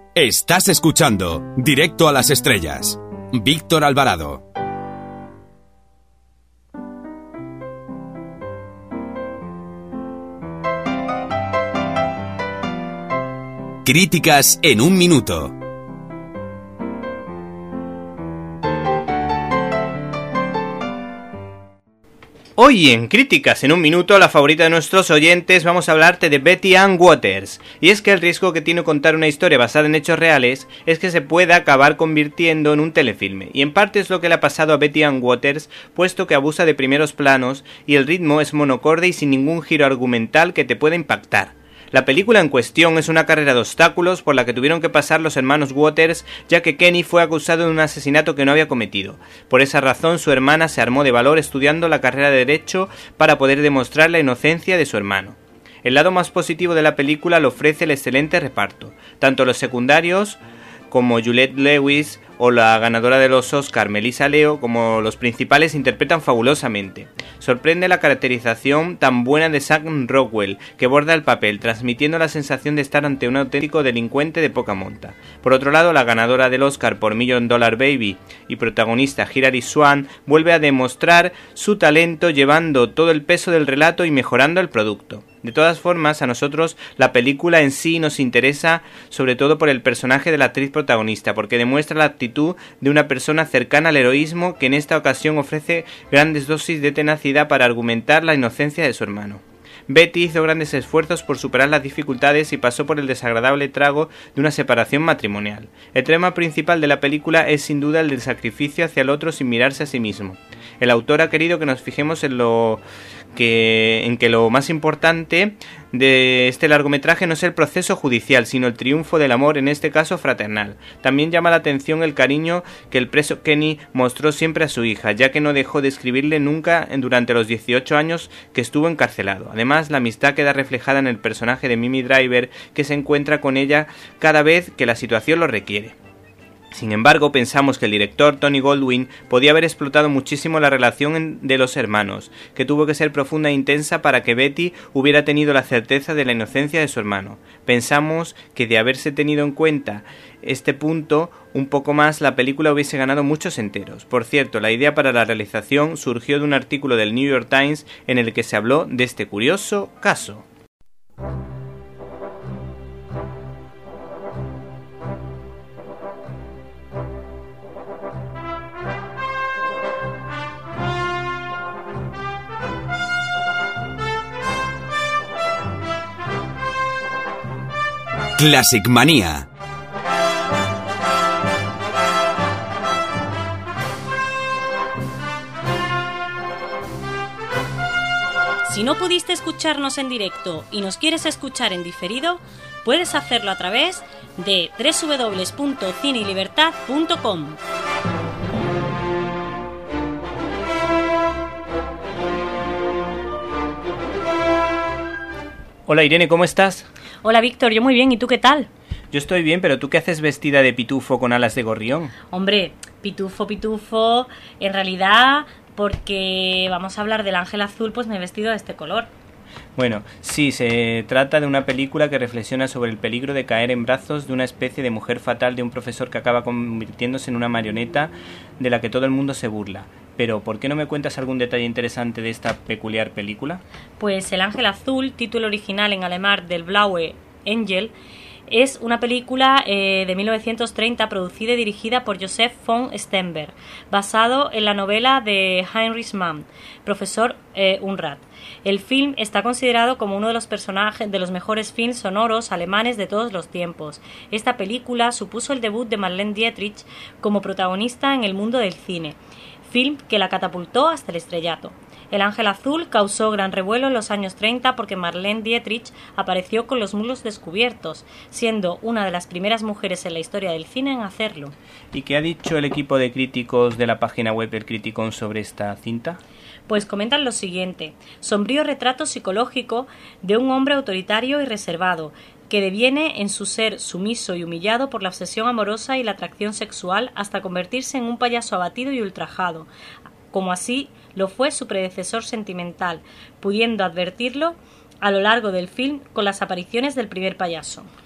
Estás escuchando Directo a las Estrellas. Víctor Alvarado. Críticas en un minuto. Hoy en Críticas en un minuto, la favorita de nuestros oyentes, vamos a hablarte de Betty Ann Waters. Y es que el riesgo que tiene contar una historia basada en hechos reales es que se pueda acabar convirtiendo en un telefilme. Y en parte es lo que le ha pasado a Betty Ann Waters, puesto que abusa de primeros planos y el ritmo es monocorde y sin ningún giro argumental que te pueda impactar. La película en cuestión es una carrera de obstáculos por la que tuvieron que pasar los hermanos Waters, ya que Kenny fue acusado de un asesinato que no había cometido. Por esa razón, su hermana se armó de valor estudiando la carrera de Derecho para poder demostrar la inocencia de su hermano. El lado más positivo de la película lo ofrece el excelente reparto. Tanto los secundarios, como Juliette Lewis o la ganadora de los Oscar Melissa Leo, como los principales, interpretan fabulosamente. Sorprende la caracterización tan buena de Sam Rockwell, que borda el papel, transmitiendo la sensación de estar ante un auténtico delincuente de poca monta. Por otro lado, la ganadora del Oscar por Million Dollar Baby y protagonista Hilary Swank vuelve a demostrar su talento llevando todo el peso del relato y mejorando el producto. De todas formas, a nosotros la película en sí nos interesa sobre todo por el personaje de la actriz protagonista, porque demuestra la actitud de una persona cercana al heroísmo que en esta ocasión ofrece grandes dosis de tenacidad para argumentar la inocencia de su hermano. Betty hizo grandes esfuerzos por superar las dificultades y pasó por el desagradable trago de una separación matrimonial. El tema principal de la película es sin duda el del sacrificio hacia el otro sin mirarse a sí mismo. El autor ha querido que nos fijemos en que lo más importante de este largometraje no es el proceso judicial, sino el triunfo del amor, en este caso fraternal. También llama la atención el cariño que el preso Kenny mostró siempre a su hija, ya que no dejó de escribirle nunca durante los 18 años que estuvo encarcelado. Además, la amistad queda reflejada en el personaje de Mimi Driver, que se encuentra con ella cada vez que la situación lo requiere. Sin embargo, pensamos que el director Tony Goldwyn podía haber explotado muchísimo la relación de los hermanos, que tuvo que ser profunda e intensa para que Betty hubiera tenido la certeza de la inocencia de su hermano. Pensamos que de haberse tenido en cuenta este punto un poco más, la película hubiese ganado muchos enteros. Por cierto, la idea para la realización surgió de un artículo del New York Times en el que se habló de este curioso caso. Classic Manía. Si no pudiste escucharnos en directo y nos quieres escuchar en diferido, puedes hacerlo a través de www.cinelibertad.com. Hola Irene, ¿cómo estás? Hola Víctor, yo muy bien, ¿y tú qué tal? Yo estoy bien, pero ¿tú qué haces vestida de pitufo con alas de gorrión? Hombre, pitufo, en realidad, porque vamos a hablar del ángel azul, pues me he vestido de este color. Bueno, sí, se trata de una película que reflexiona sobre el peligro de caer en brazos de una especie de mujer fatal de un profesor que acaba convirtiéndose en una marioneta de la que todo el mundo se burla. Pero, ¿por qué no me cuentas algún detalle interesante de esta peculiar película? Pues El Ángel Azul, título original en alemán del Blaue Engel, es una película de 1930 producida y dirigida por Joseph von Sternberg, basado en la novela de Heinrich Mann, profesor Unrat. El film está considerado como uno de los mejores films sonoros alemanes de todos los tiempos. Esta película supuso el debut de Marlene Dietrich como protagonista en el mundo del cine, film que la catapultó hasta el estrellato. El Ángel Azul causó gran revuelo en los años 30 porque Marlene Dietrich apareció con los muslos descubiertos, siendo una de las primeras mujeres en la historia del cine en hacerlo. ¿Y qué ha dicho el equipo de críticos de la página web El Criticón sobre esta cinta? Pues comentan lo siguiente: sombrío retrato psicológico de un hombre autoritario y reservado, que deviene en su ser sumiso y humillado por la obsesión amorosa y la atracción sexual hasta convertirse en un payaso abatido y ultrajado, como así lo fue su predecesor sentimental, pudiendo advertirlo a lo largo del film con las apariciones del primer payaso.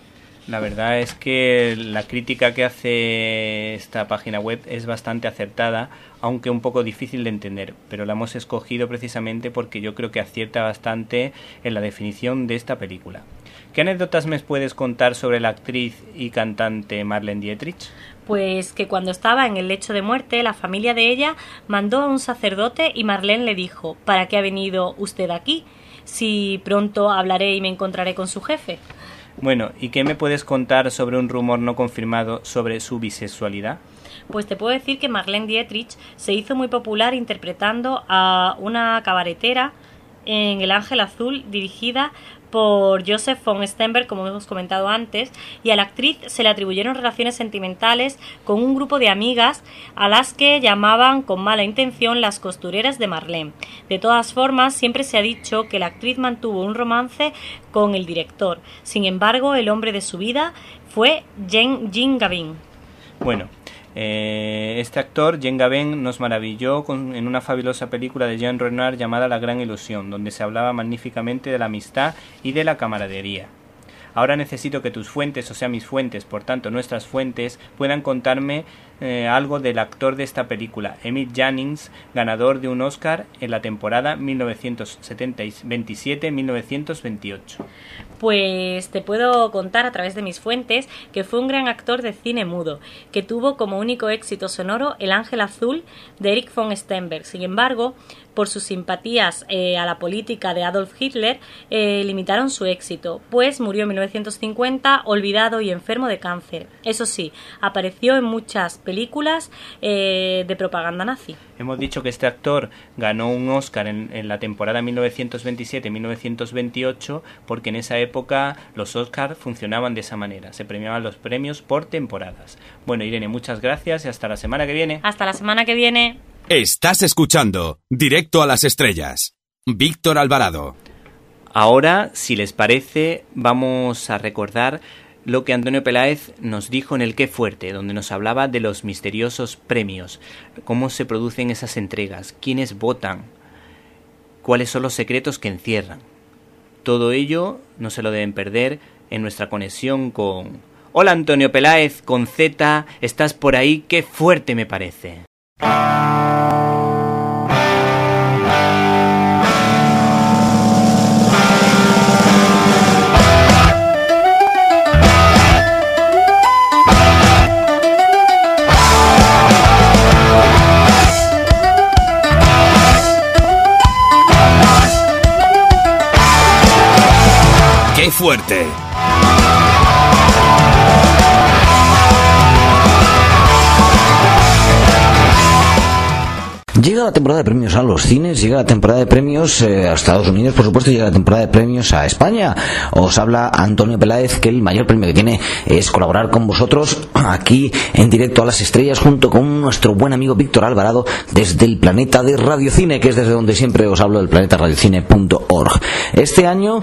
La verdad es que la crítica que hace esta página web es bastante acertada, aunque un poco difícil de entender, pero la hemos escogido precisamente porque yo creo que acierta bastante en la definición de esta película. ¿Qué anécdotas me puedes contar sobre la actriz y cantante Marlene Dietrich? Pues que cuando estaba en el lecho de muerte, la familia de ella mandó a un sacerdote y Marlene le dijo: ¿para qué ha venido usted aquí? Si pronto hablaré y me encontraré con su jefe. Bueno, ¿y qué me puedes contar sobre un rumor no confirmado sobre su bisexualidad? Pues te puedo decir que Marlene Dietrich se hizo muy popular interpretando a una cabaretera en El Ángel Azul, dirigida por Joseph von Sternberg, como hemos comentado antes, y a la actriz se le atribuyeron relaciones sentimentales con un grupo de amigas a las que llamaban con mala intención las costureras de Marlene. De todas formas, siempre se ha dicho que la actriz mantuvo un romance con el director. Sin embargo, el hombre de su vida fue Jean Gabin. Bueno, este actor, Jean Gabin, nos maravilló en una fabulosa película de Jean Renoir llamada La Gran Ilusión, donde se hablaba magníficamente de la amistad y de la camaradería. Ahora necesito que tus fuentes, o sea mis fuentes, por tanto nuestras fuentes, puedan contarme algo del actor de esta película, Emil Jannings, ganador de un Oscar en la temporada 1927-1928. Pues te puedo contar a través de mis fuentes que fue un gran actor de cine mudo, que tuvo como único éxito sonoro El Ángel Azul de Erich von Sternberg. Sin embargo, por sus simpatías a la política de Adolf Hitler, limitaron su éxito, pues murió en 1950 olvidado y enfermo de cáncer. Eso sí, apareció en muchas películas de propaganda nazi. Hemos dicho que este actor ganó un Oscar en la temporada 1927-1928 porque en esa época los Oscars funcionaban de esa manera, se premiaban los premios por temporadas. Bueno, Irene, muchas gracias y hasta la semana que viene. Hasta la semana que viene. Estás escuchando Directo a las Estrellas. Víctor Alvarado. Ahora, si les parece, vamos a recordar lo que Antonio Peláez nos dijo en el Qué Fuerte, donde nos hablaba de los misteriosos premios, cómo se producen esas entregas, quiénes votan, cuáles son los secretos que encierran. Todo ello no se lo deben perder en nuestra conexión con... Hola Antonio Peláez, con Z, ¿estás por ahí? ¡Qué fuerte me parece! ¡Qué fuerte! Llega la temporada de premios a los cines, llega la temporada de premios a Estados Unidos, por supuesto, llega la temporada de premios a España. Os habla Antonio Peláez, que el mayor premio que tiene es colaborar con vosotros aquí en Directo a las Estrellas, junto con nuestro buen amigo Víctor Alvarado, desde el planeta de Radiocine, que es desde donde siempre os hablo, del planetaradiocine.org. Este año,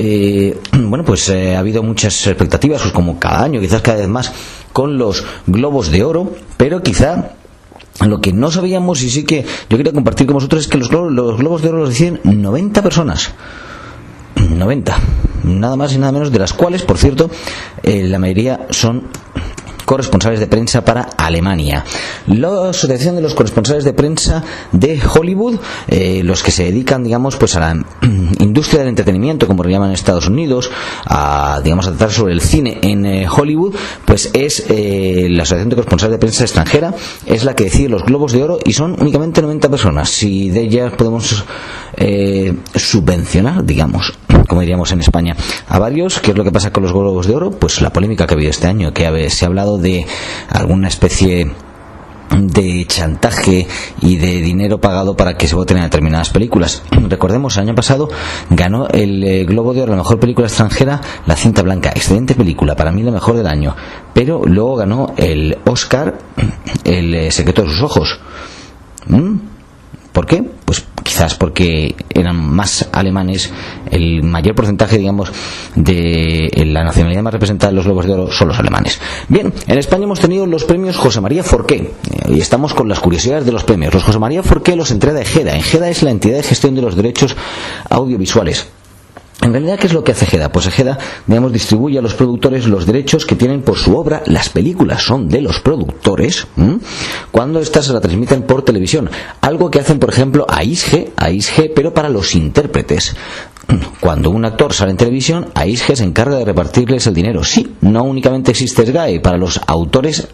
ha habido muchas expectativas, pues como cada año, quizás cada vez más, con los Globos de Oro, pero quizá lo que no sabíamos, y sí que yo quería compartir con vosotros, es que los Globos de Oro los deciden 90 personas. 90. Nada más y nada menos, de las cuales, por cierto, la mayoría son corresponsales de prensa para Alemania. La Asociación de los Corresponsales de Prensa de Hollywood, los que se dedican, digamos, pues a la industria del entretenimiento, como lo llaman en Estados Unidos, a tratar sobre el cine en Hollywood, pues es la Asociación de Corresponsales de Prensa extranjera, es la que decide los Globos de Oro, y son únicamente 90 personas. Si de ellas podemos subvencionar, digamos, como diríamos en España, a varios. ¿Qué es lo que pasa con los Globos de Oro? Pues la polémica que ha habido este año, que se ha hablado de alguna especie de chantaje y de dinero pagado para que se voten en determinadas películas. Recordemos, el año pasado ganó el Globo de Oro a la mejor película extranjera La Cinta Blanca, excelente película, para mí la mejor del año, pero luego ganó el Oscar El secreto de sus ojos. ¿Por qué? Pues quizás porque eran más alemanes. El mayor porcentaje, digamos, de la nacionalidad más representada en los Globos de Oro son los alemanes. Bien, en España hemos tenido los premios José María Forqué, y estamos con las curiosidades de los premios. Los José María Forqué los entrega EGEDA. EGEDA es la entidad de gestión de los derechos audiovisuales. En realidad, ¿qué es lo que hace Ejeda? Pues Ejeda, digamos, distribuye a los productores los derechos que tienen por su obra. Las películas son de los productores cuando éstas se la transmiten por televisión. Algo que hacen, por ejemplo, a ISG, pero para los intérpretes. Cuando un actor sale en televisión, AISG se encarga de repartirles el dinero. Sí, no únicamente existe SGAE para los autores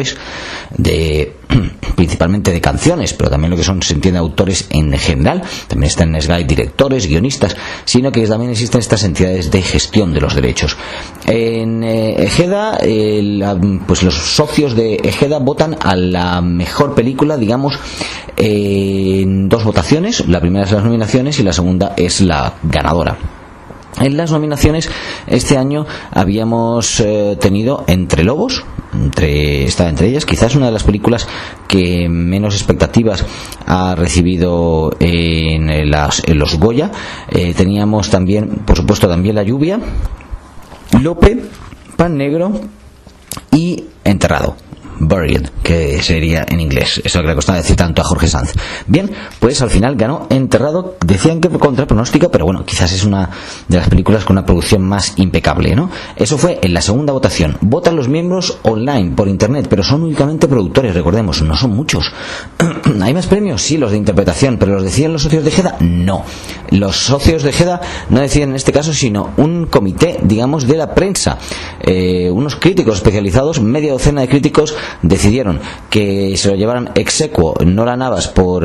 de principalmente de canciones, pero también lo que son, se entiende, autores en general. También están en SGAE directores, guionistas, sino que también existen estas entidades de gestión de los derechos. En Ejeda, pues los socios de Ejeda votan a la mejor película, digamos, en 2 votaciones. La primera es las nominaciones y la segunda es la ganadora. En las nominaciones este año habíamos tenido Entre Lobos, estaba entre ellas, quizás una de las películas que menos expectativas ha recibido en los Goya. Teníamos también, por supuesto, también La Lluvia, Lope, Pan Negro y Enterrado, Buried, que sería en inglés. Eso que le costaba decir tanto a Jorge Sanz. Bien, pues al final ganó Enterrado. Decían que contra pronóstico, pero bueno, quizás es una de las películas con una producción más impecable, ¿no? Eso fue en la segunda votación. Votan los miembros online, por internet, pero son únicamente productores, recordemos, no son muchos. ¿Hay más premios? Sí, los de interpretación, pero ¿los deciden los socios de Ejeda? No. Los socios de Ejeda no deciden en este caso, sino un comité, digamos, de la prensa. Unos críticos especializados, media docena de críticos, decidieron que se lo llevaran ex aequo Nora Navas por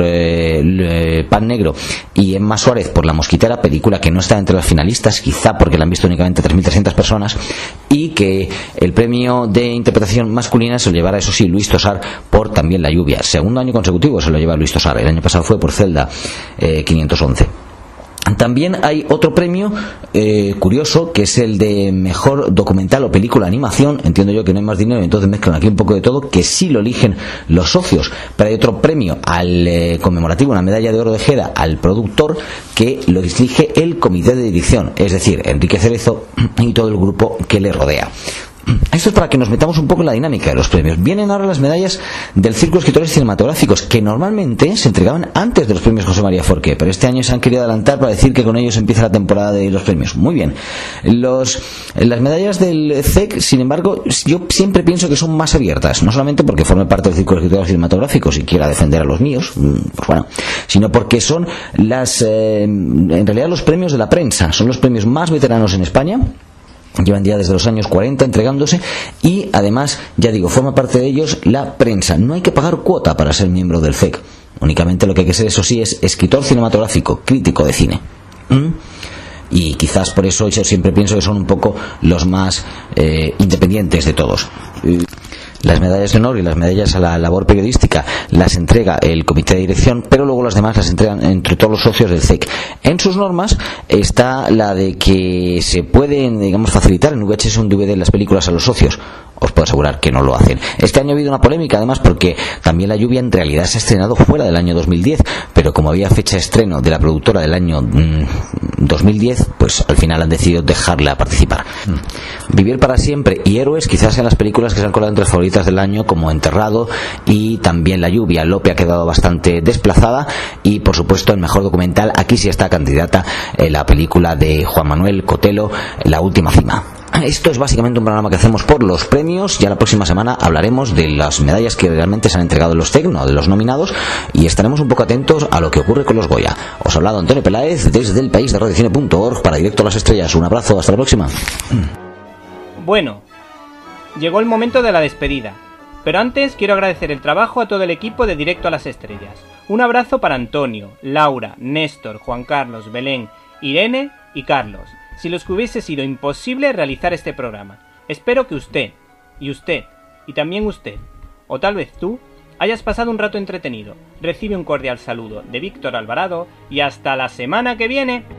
Pan Negro y Emma Suárez por La Mosquitera, película que no está entre las finalistas, quizá porque la han visto únicamente 3.300 personas, y que el premio de interpretación masculina se lo llevara, eso sí, Luis Tosar por también La Lluvia. Segundo año consecutivo se lo lleva Luis Tosar. El año pasado fue por Zelda 511. También hay otro premio curioso, que es el de mejor documental o película de animación. Entiendo yo que no hay más dinero, entonces mezclan aquí un poco de todo, que sí lo eligen los socios. Pero hay otro premio al conmemorativo, una medalla de oro de Ejeda al productor, que lo elige el comité de dirección, es decir, Enrique Cerezo y todo el grupo que le rodea. Esto es para que nos metamos un poco en la dinámica de los premios. Vienen ahora las medallas del Círculo de Escritores Cinematográficos, que normalmente se entregaban antes de los premios José María Forqué, pero este año se han querido adelantar para decir que con ellos empieza la temporada de los premios. Muy bien. Las medallas del CEC, sin embargo, yo siempre pienso que son más abiertas, no solamente porque forme parte del Círculo de Escritores Cinematográficos y quiera defender a los míos, pues bueno, sino porque son en realidad los premios de la prensa, son los premios más veteranos en España. Llevan ya desde los años 40 entregándose y además, ya digo, forma parte de ellos la prensa. No hay que pagar cuota para ser miembro del CEC. Únicamente lo que hay que ser, eso sí, es escritor cinematográfico, crítico de cine. Y quizás por eso yo siempre pienso que son un poco los más independientes de todos. Las medallas de honor y las medallas a la labor periodística las entrega el comité de dirección, pero luego las demás las entregan entre todos los socios del CEC. En sus normas está la de que se pueden, digamos, facilitar en VHS un DVD las películas a los socios. Os puedo asegurar que no lo hacen. Este año ha habido una polémica, además, porque también La Lluvia en realidad se ha estrenado fuera del año 2010, pero como había fecha de estreno de la productora del año 2010, pues al final han decidido dejarla participar. Vivir para siempre y Héroes quizás sean las películas que se han colado entre las favoritas del año, como Enterrado y también La Lluvia. Lope ha quedado bastante desplazada y, por supuesto, el mejor documental, aquí sí está candidata la película de Juan Manuel Cotelo, La Última Cima. Esto es básicamente un programa que hacemos por los premios. Ya la próxima semana hablaremos de las medallas que realmente se han entregado en los TEC, no de los nominados, y estaremos un poco atentos a lo que ocurre con los Goya. Os ha hablado Antonio Peláez desde el país de radiocine.org para Directo a las Estrellas. Un abrazo, hasta la próxima. Bueno, llegó el momento de la despedida, pero antes quiero agradecer el trabajo a todo el equipo de Directo a las Estrellas. Un abrazo para Antonio, Laura, Néstor, Juan Carlos, Belén, Irene y Carlos, si los que hubiese sido imposible realizar este programa. Espero que usted, y también usted, o tal vez tú, hayas pasado un rato entretenido. Recibe un cordial saludo de Víctor Alvarado y hasta la semana que viene.